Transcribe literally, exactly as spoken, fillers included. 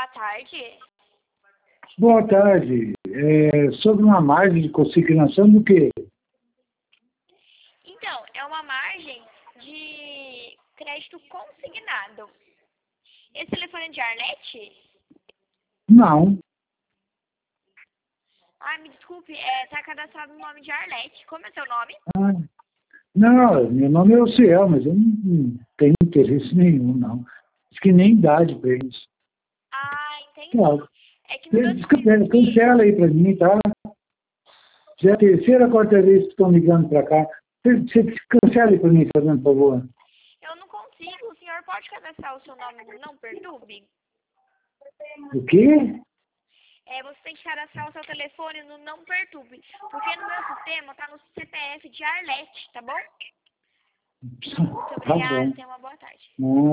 tarde. Boa tarde. É sobre uma margem de consignação do quê? Então, é uma margem de crédito consignado. Esse telefone é de Arlete? Não. Ah, me desculpe, é, tá cadastrado no nome de Arlete. Como é seu nome? Ah, não, meu nome é Ociel, mas eu não, não tenho interesse nenhum, não. Acho que nem idade para isso. Ah, entendi. Claro. É que no meu Desculpa, sistema... cancela aí para mim, tá? Já é a terceira ou quarta vez que estão ligando para cá. Você, você cancela aí para mim, fazendo favor. Eu não consigo. O senhor pode cadastrar o seu nome no Não Perturbe? O quê? É, você tem que cadastrar o seu telefone no Não Perturbe. Porque no meu sistema tá no C P F de Arlete, tá bom? Muito Tá obrigada, bom. tenha uma boa tarde. Não.